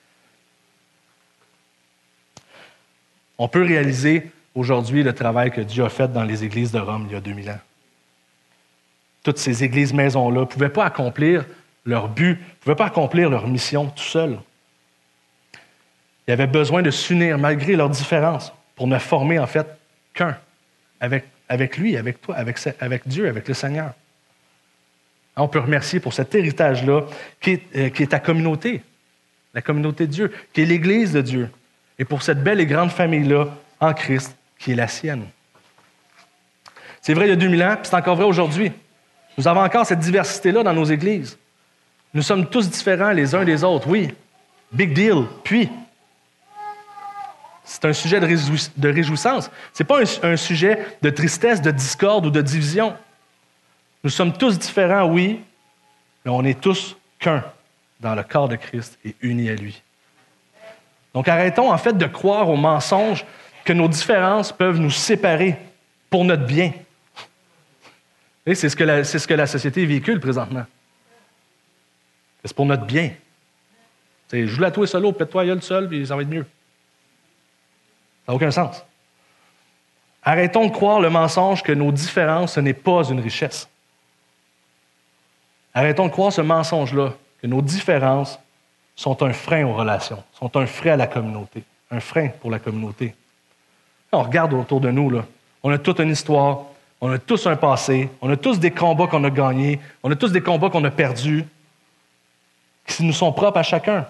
On peut réaliser aujourd'hui le travail que Dieu a fait dans les églises de Rome il y a deux mille ans. Toutes ces églises-maisons-là ne pouvaient pas accomplir leur but, ne pouvaient pas accomplir leur mission tout seuls. Ils avaient besoin de s'unir malgré leurs différences pour ne former en fait qu'un, avec, avec lui, avec toi, avec, avec Dieu, avec le Seigneur. On peut remercier pour cet héritage-là qui est, euh, qui est ta communauté, la communauté de Dieu, qui est l'Église de Dieu, et pour cette belle et grande famille-là en Christ qui est la sienne. C'est vrai il y a deux mille ans, puis c'est encore vrai aujourd'hui. Nous avons encore cette diversité-là dans nos églises. Nous sommes tous différents les uns des autres, oui. Big deal. Puis, c'est un sujet de, réjou- de réjouissance. Ce n'est pas un, un sujet de tristesse, de discorde ou de division. Nous sommes tous différents, oui, mais on est tous qu'un dans le corps de Christ et unis à lui. Donc, arrêtons en fait de croire au mensonge que nos différences peuvent nous séparer pour notre bien. Et c'est ce que la, c'est ce que la société véhicule présentement. C'est pour notre bien. C'est, joue la toi solo, pète-toi la gueule seul, puis ça va être mieux. Ça n'a aucun sens. Arrêtons de croire le mensonge que nos différences, ce n'est pas une richesse. Arrêtons de croire ce mensonge-là, que nos différences sont un frein aux relations, sont un frein à la communauté, un frein pour la communauté. On regarde autour de nous, là. On a toute une histoire, on a tous un passé, on a tous des combats qu'on a gagnés, on a tous des combats qu'on a perdus, qui nous sont propres à chacun.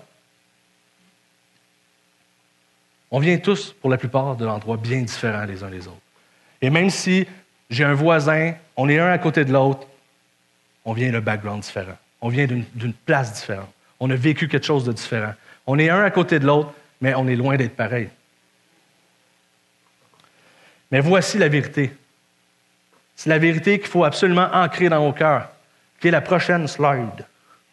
On vient tous, pour la plupart, de l'endroit bien différents les uns des autres. Et même si j'ai un voisin, on est un à côté de l'autre, on vient d'un background différent. On vient d'une, d'une place différente. On a vécu quelque chose de différent. On est un à côté de l'autre, mais on est loin d'être pareil. Mais voici la vérité. C'est la vérité qu'il faut absolument ancrer dans nos cœurs, qui est la prochaine slide.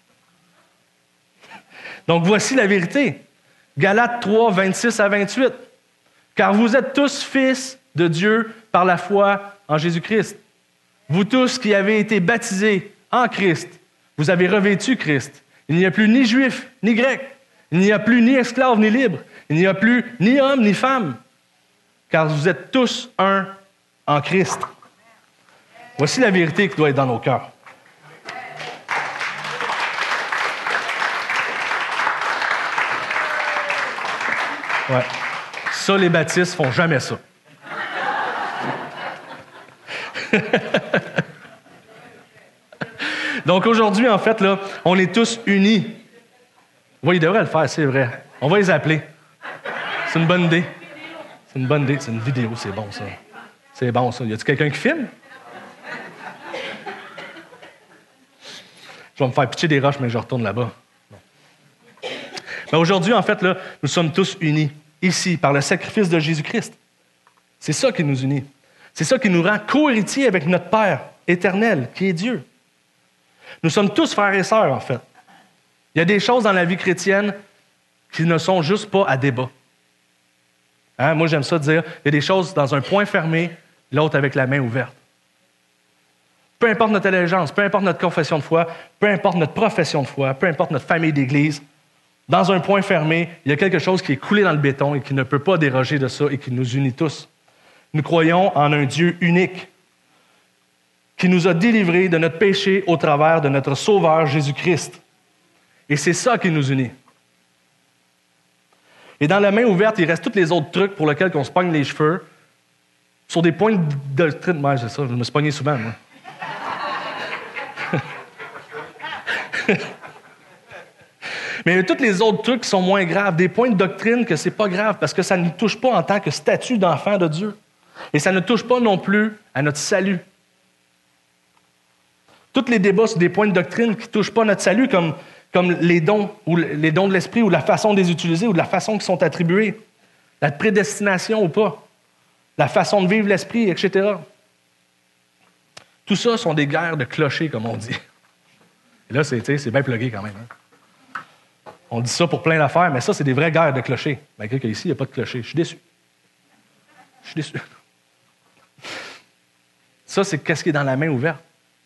Donc voici la vérité. Galates trois, vingt-six à vingt-huit. Car vous êtes tous fils de Dieu par la foi en Jésus-Christ. Vous tous qui avez été baptisés en Christ, vous avez revêtu Christ. Il n'y a plus ni juif, ni grec. Il n'y a plus ni esclave, ni libre. Il n'y a plus ni homme, ni femme. Car vous êtes tous un en Christ. Voici la vérité qui doit être dans nos cœurs. Ouais. Ça, les baptistes font jamais ça. Donc aujourd'hui, en fait, là, on est tous unis. Oui, ils devraient le faire, c'est vrai. On va les appeler. C'est une bonne idée. C'est une bonne idée. C'est une vidéo, c'est bon, ça. C'est bon, ça. Y a-t-il quelqu'un qui filme? Je vais me faire pitcher des roches, mais je retourne là-bas. Bon. Mais aujourd'hui, en fait, là, nous sommes tous unis, ici, par le sacrifice de Jésus-Christ. C'est ça qui nous unit. C'est ça qui nous rend co-héritiers avec notre Père éternel, qui est Dieu. Nous sommes tous frères et sœurs, en fait. Il y a des choses dans la vie chrétienne qui ne sont juste pas à débat. Hein? Moi, j'aime ça dire, il y a des choses dans un point fermé, l'autre avec la main ouverte. Peu importe notre allégeance, peu importe notre confession de foi, peu importe notre profession de foi, peu importe notre famille d'église, dans un point fermé, il y a quelque chose qui est coulé dans le béton et qui ne peut pas déroger de ça et qui nous unit tous. Nous croyons en un Dieu unique qui nous a délivrés de notre péché au travers de notre Sauveur Jésus-Christ. Et c'est ça qui nous unit. Et dans la main ouverte, il reste tous les autres trucs pour lesquels on se pogne les cheveux sur des points de doctrine. Ouais, c'est ça, je me suis pogné souvent, moi. Mais il y a tous les autres trucs qui sont moins graves, des points de doctrine que c'est pas grave parce que ça ne nous touche pas en tant que statut d'enfant de Dieu. Et ça ne touche pas non plus à notre salut. Tous les débats sur des points de doctrine qui ne touchent pas notre salut, comme, comme les dons, ou les dons de l'esprit, ou la façon de les utiliser, ou de la façon qu'ils sont attribués, la prédestination ou pas, la façon de vivre l'esprit, et cetera. Tout ça sont des guerres de clochers, comme on dit. Et là, c'est, c'est bien plugué quand même. Hein? On dit ça pour plein d'affaires, mais ça, c'est des vraies guerres de clochers. Malgré qu'ici, il n'y a pas de clocher. Je suis déçu. Je suis déçu. Ça, c'est qu'est-ce qui est dans la main ouverte.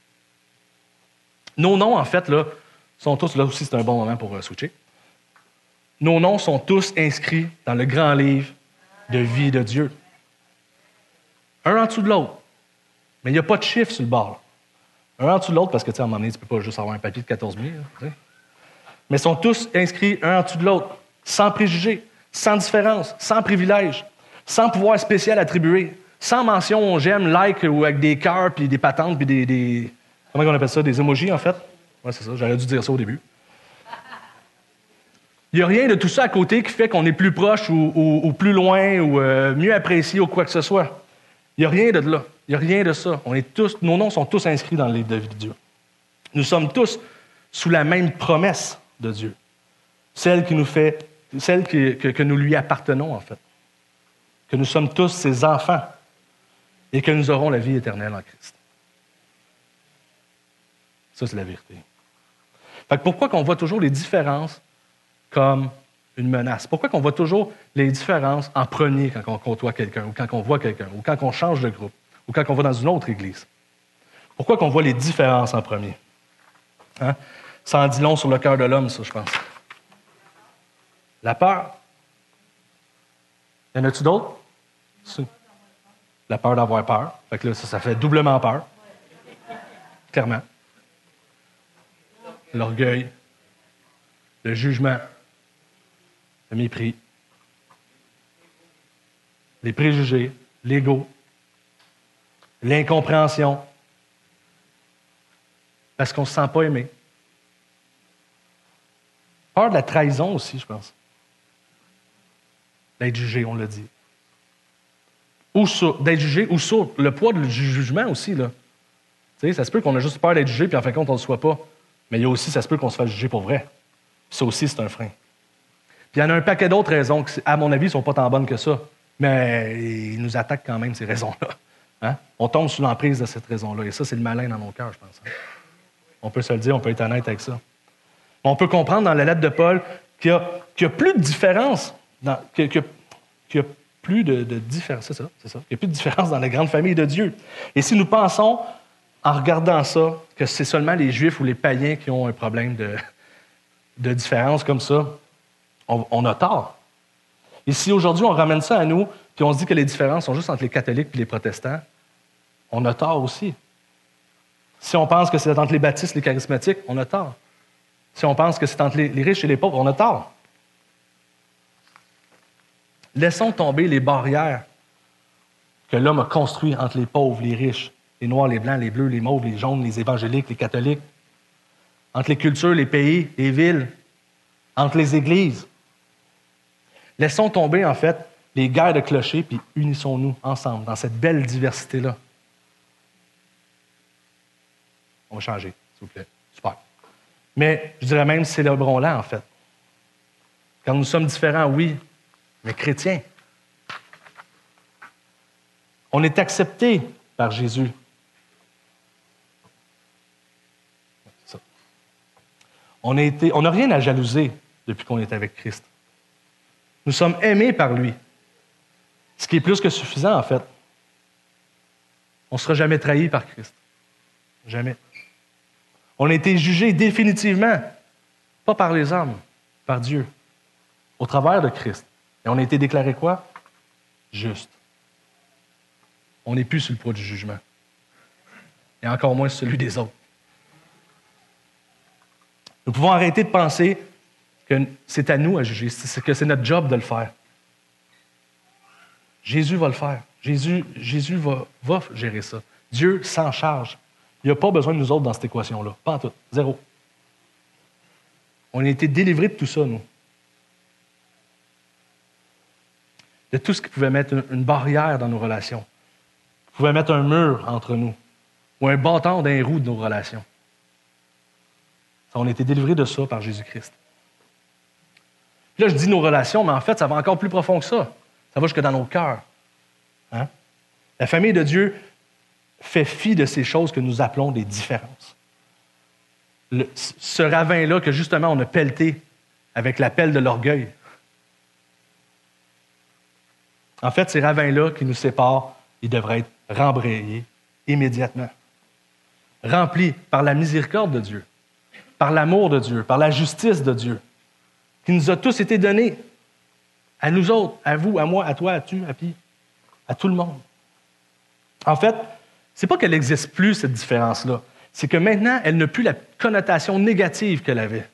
Nos noms, en fait, là, sont tous, là aussi, c'est un bon moment pour euh, switcher. Nos noms sont tous inscrits dans le grand livre de vie de Dieu. Un en dessous de l'autre. Mais il n'y a pas de chiffre sur le bord. Là. Un en dessous de l'autre, parce que, tu sais, à un moment donné, tu ne peux pas juste avoir un papier de quatorze mille. Là, mais ils sont tous inscrits un en dessous de l'autre, sans préjugés, sans différence, sans privilège, sans pouvoir spécial attribué, sans mention j'aime, like, ou avec des cœurs, puis des patentes, puis des, des... Comment on appelle ça? Des emojis, en fait? Oui, c'est ça, j'aurais dû dire ça au début. Il n'y a rien de tout ça à côté qui fait qu'on est plus proche ou, ou, ou plus loin ou euh, mieux apprécié ou quoi que ce soit. Il n'y a rien de là. Il n'y a rien de ça. On est tous, nos noms sont tous inscrits dans le livre de vie de Dieu. Nous sommes tous sous la même promesse de Dieu. Celle qui nous fait, celle qui, que, que nous lui appartenons, en fait. Que nous sommes tous ses enfants et que nous aurons la vie éternelle en Christ. Ça, c'est la vérité. Fait que pourquoi qu'on voit toujours les différences comme une menace? Pourquoi qu'on voit toujours les différences en premier quand on côtoie quelqu'un, ou quand on voit quelqu'un, ou quand on change de groupe, ou quand on va dans une autre église? Pourquoi qu'on voit les différences en premier? Hein? Ça en dit long sur le cœur de l'homme, ça, je pense. La peur. Y en a-tu d'autres? La peur d'avoir peur. Fait que là, ça, ça fait doublement peur. Clairement. L'orgueil. Le jugement. Le mépris. Les préjugés. L'ego. L'incompréhension. Parce qu'on ne se sent pas aimé. Peur de la trahison aussi, je pense. D'être jugé, on l'a dit. Ou sur, d'être jugé, ou sur le poids du jugement aussi. Là. Tu sais, ça se peut qu'on a juste peur d'être jugé, puis en fin de compte, on ne le soit pas. Mais il y a aussi, ça se peut qu'on se fasse juger pour vrai. Puis ça aussi, c'est un frein. Puis il y en a un paquet d'autres raisons qui, à mon avis, ne sont pas tant bonnes que ça. Mais ils nous attaquent quand même, ces raisons-là. Hein? On tombe sous l'emprise de cette raison-là. Et ça, c'est le malin dans nos cœurs, je pense. Hein? On peut se le dire, on peut être honnête avec ça. On peut comprendre dans la lettre de Paul qu'il y a, qu'il y a plus de différence, dans, qu'il y a, qu'il y a plus de, de différence, c'est ça, c'est ça, qu'il y a plus de différence dans la grande famille de Dieu. Et si nous pensons, en regardant ça, que c'est seulement les Juifs ou les païens qui ont un problème de, de différence comme ça, on, on a tort. Et si aujourd'hui on ramène ça à nous, puis on se dit que les différences sont juste entre les catholiques et les protestants, on a tort aussi. Si on pense que c'est entre les baptistes et les charismatiques, on a tort. Si on pense que c'est entre les, les riches et les pauvres, on a tort. Laissons tomber les barrières que l'homme a construites entre les pauvres, les riches, les noirs, les blancs, les bleus, les mauves, les jaunes, les évangéliques, les catholiques, entre les cultures, les pays, les villes, entre les églises. Laissons tomber, en fait, les guerres de clochers, puis unissons-nous ensemble dans cette belle diversité-là. On va changer, s'il vous plaît. Super. Mais je dirais même, célébrons-la, en fait. Quand nous sommes différents, oui, mais chrétiens. On est acceptés par Jésus. C'est ça. On a été, on n'a rien à jalouser depuis qu'on est avec Christ. Nous sommes aimés par lui. Ce qui est plus que suffisant, en fait. On ne sera jamais trahi par Christ. Jamais. On a été jugé définitivement, pas par les hommes, par Dieu, au travers de Christ. Et on a été déclaré quoi? Juste. On n'est plus sur le poids du jugement. Et encore moins sur celui des autres. Nous pouvons arrêter de penser que c'est à nous à juger, que c'est notre job de le faire. Jésus va le faire. Jésus, Jésus va, va gérer ça. Dieu s'en charge. Il n'y a pas besoin de nous autres dans cette équation-là. Pas en tout. Zéro. On a été délivrés de tout ça, nous. De tout ce qui pouvait mettre une barrière dans nos relations. Qui pouvait mettre un mur entre nous. Ou un bâton dans les roues de nos relations. On a été délivrés de ça par Jésus-Christ. Là, je dis nos relations, mais en fait, ça va encore plus profond que ça. Ça va jusque dans nos cœurs. Hein? La famille de Dieu fait fi de ces choses que nous appelons des différences. Le, ce ravin-là que justement on a pelleté avec la pelle de l'orgueil. En fait, ces ravins-là qui nous séparent, ils devraient être rembrayés immédiatement. Remplis par la miséricorde de Dieu, par l'amour de Dieu, par la justice de Dieu, qui nous a tous été donnés, à nous autres, à vous, à moi, à toi, à tu, à Pi, à tout le monde. En fait, c'est pas qu'elle n'existe plus, cette différence-là. C'est que maintenant, elle n'a plus la connotation négative qu'elle avait.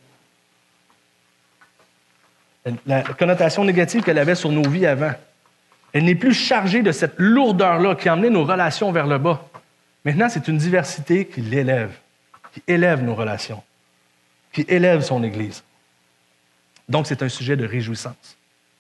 La connotation négative qu'elle avait sur nos vies avant. Elle n'est plus chargée de cette lourdeur-là qui emmenait nos relations vers le bas. Maintenant, c'est une diversité qui l'élève, qui élève nos relations, qui élève son Église. Donc, c'est un sujet de réjouissance.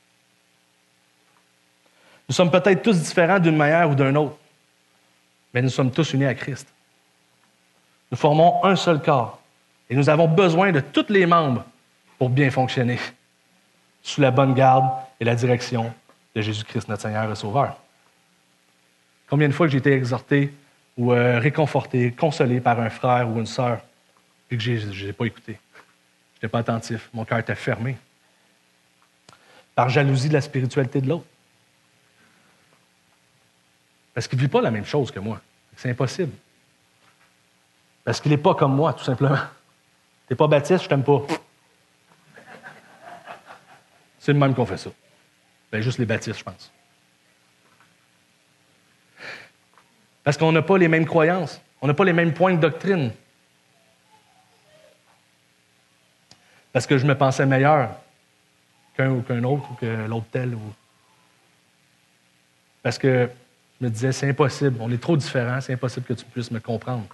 Nous sommes peut-être tous différents d'une manière ou d'une autre, mais nous sommes tous unis à Christ. Nous formons un seul corps et nous avons besoin de tous les membres pour bien fonctionner, sous la bonne garde et la direction de Jésus-Christ, notre Seigneur et Sauveur. Combien de fois que j'ai été exhorté ou euh, réconforté, consolé par un frère ou une sœur, puis que je n'ai pas écouté. Je n'étais pas attentif. Mon cœur était fermé. Par jalousie de la spiritualité de l'autre. Parce qu'il ne vit pas la même chose que moi. C'est impossible. Parce qu'il n'est pas comme moi, tout simplement. Tu n'es pas baptiste, je t'aime pas. C'est le même qu'on fait ça. Ben, juste les baptistes, je pense. Parce qu'on n'a pas les mêmes croyances. On n'a pas les mêmes points de doctrine. Parce que je me pensais meilleur qu'un ou qu'un autre, ou que l'autre tel. Ou... Parce que je me disais, c'est impossible, on est trop différents, c'est impossible que tu puisses me comprendre.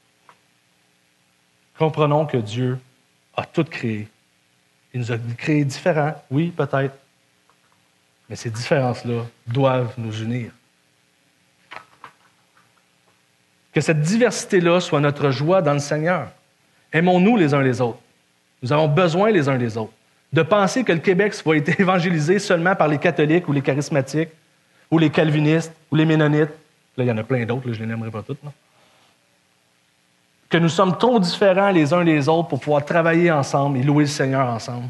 Comprenons que Dieu a tout créé. Il nous a créés différents, oui, peut-être, mais ces différences-là doivent nous unir. Que cette diversité-là soit notre joie dans le Seigneur. Aimons-nous les uns les autres. Nous avons besoin les uns des autres. De penser que le Québec va être évangélisé seulement par les catholiques ou les charismatiques, ou les calvinistes, ou les ménonites. Là, il y en a plein d'autres, là, je ne les nommerai pas toutes. Non? Que nous sommes trop différents les uns des autres pour pouvoir travailler ensemble et louer le Seigneur ensemble.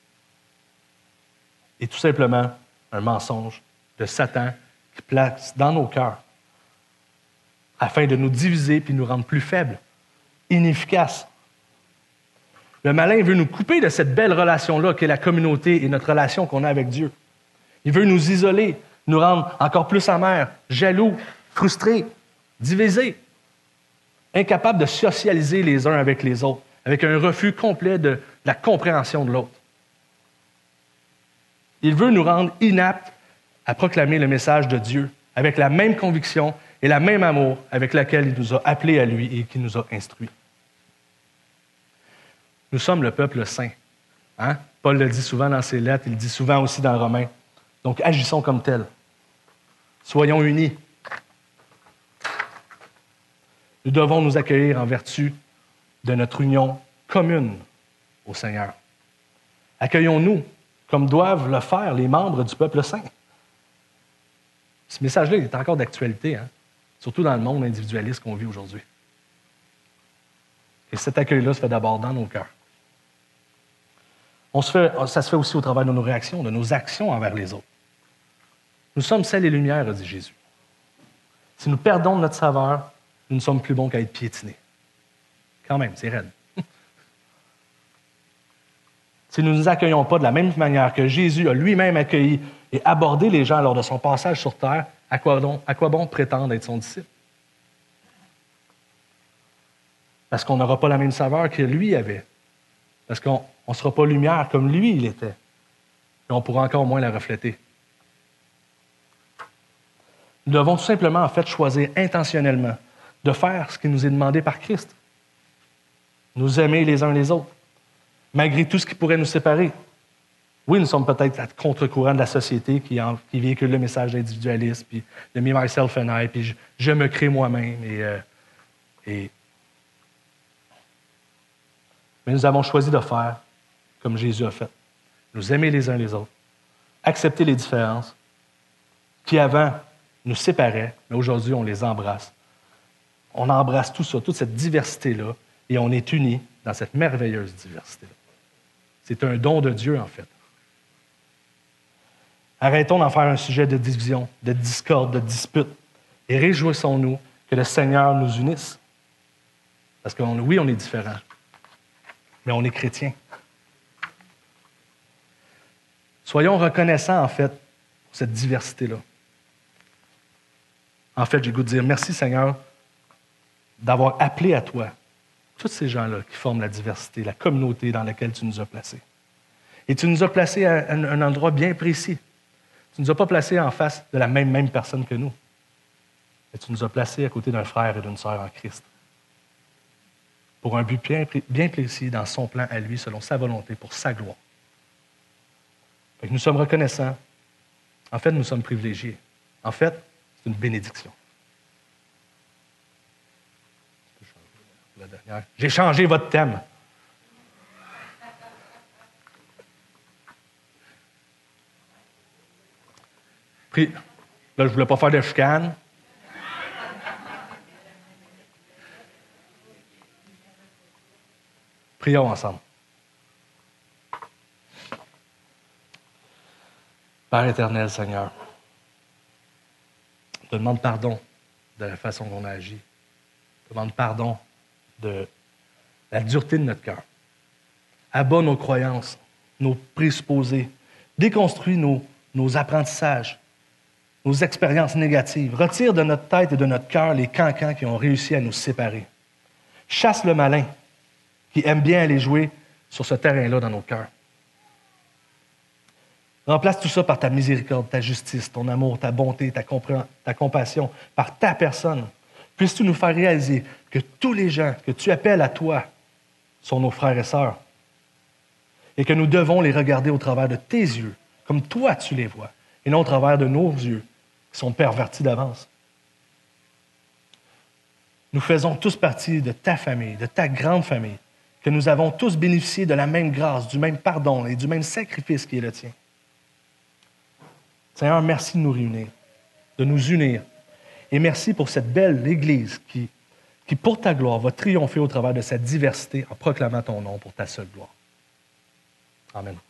Et tout simplement, un mensonge de Satan qui place dans nos cœurs afin de nous diviser puis nous rendre plus faibles, inefficaces. Le malin veut nous couper de cette belle relation-là qu'est la communauté et notre relation qu'on a avec Dieu. Il veut nous isoler, nous rendre encore plus amers, jaloux, frustrés, divisés, incapables de socialiser les uns avec les autres, avec un refus complet de la compréhension de l'autre. Il veut nous rendre inaptes à proclamer le message de Dieu avec la même conviction et la même amour avec laquelle il nous a appelés à lui et qui nous a instruits. Nous sommes le peuple saint. Hein? Paul le dit souvent dans ses lettres, il le dit souvent aussi dans Romains. Donc agissons comme tels. Soyons unis. Nous devons nous accueillir en vertu de notre union commune au Seigneur. Accueillons-nous comme doivent le faire les membres du peuple saint. Ce message-là il est encore d'actualité, hein? Surtout dans le monde individualiste qu'on vit aujourd'hui. Et cet accueil-là se fait d'abord dans nos cœurs. On se fait, ça se fait aussi au travers de nos réactions, de nos actions envers les autres. Nous sommes sel et lumière, a dit Jésus. Si nous perdons notre saveur, nous ne sommes plus bons qu'à être piétinés. Quand même, c'est raide. Si nous ne nous accueillons pas de la même manière que Jésus a lui-même accueilli et abordé les gens lors de son passage sur terre, à quoi, donc, à quoi bon prétendre être son disciple? Parce qu'on n'aura pas la même saveur que lui avait. Parce qu'on ne sera pas lumière comme lui il était. Et on pourra encore moins la refléter. Nous devons tout simplement, en fait, choisir intentionnellement de faire ce qui nous est demandé par Christ. Nous aimer les uns les autres, malgré tout ce qui pourrait nous séparer. Oui, nous sommes peut-être à contre-courant de la société qui, en, qui véhicule le message d'individualisme, puis de me, myself and I, puis je, je me crée moi-même. Et, euh, et... Mais nous avons choisi de faire comme Jésus a fait. Nous aimer les uns les autres, accepter les différences qui avant nous séparaient, mais aujourd'hui on les embrasse. On embrasse tout ça, toute cette diversité-là, et on est unis dans cette merveilleuse diversité-là. C'est un don de Dieu, en fait. Arrêtons d'en faire un sujet de division, de discorde, de dispute, et réjouissons-nous que le Seigneur nous unisse. Parce que oui, on est différents, mais on est chrétiens. Soyons reconnaissants, en fait, pour cette diversité-là. En fait, j'ai le goût de dire merci, Seigneur, d'avoir appelé à toi tous ces gens-là qui forment la diversité, la communauté dans laquelle tu nous as placés. Et tu nous as placés à un endroit bien précis. Tu ne nous as pas placés en face de la même, même personne que nous. Mais tu nous as placés à côté d'un frère et d'une sœur en Christ. Pour un but bien, bien précis dans son plan à lui, selon sa volonté, pour sa gloire. Fait que nous sommes reconnaissants. En fait, nous sommes privilégiés. En fait, c'est une bénédiction. La dernière. J'ai changé votre thème. Puis, là, je ne voulais pas faire de chicane. Prions ensemble. Père éternel, Seigneur, je te demande pardon de la façon qu'on a agi. Je te demande pardon de la dureté de notre cœur. Abat nos croyances, nos présupposés. Déconstruis nos, nos apprentissages, nos expériences négatives. Retire de notre tête et de notre cœur les cancans qui ont réussi à nous séparer. Chasse le malin qui aime bien aller jouer sur ce terrain-là dans nos cœurs. Remplace tout ça par ta miséricorde, ta justice, ton amour, ta bonté, ta, compré- ta compassion, par ta personne. Puisses-tu nous faire réaliser que tous les gens que tu appelles à toi sont nos frères et sœurs et que nous devons les regarder au travers de tes yeux, comme toi tu les vois, et non au travers de nos yeux qui sont pervertis d'avance. Nous faisons tous partie de ta famille, de ta grande famille, que nous avons tous bénéficié de la même grâce, du même pardon et du même sacrifice qui est le tien. Seigneur, merci de nous réunir, de nous unir. Et merci pour cette belle Église qui, qui, pour ta gloire, va triompher au travers de cette diversité en proclamant ton nom pour ta seule gloire. Amen.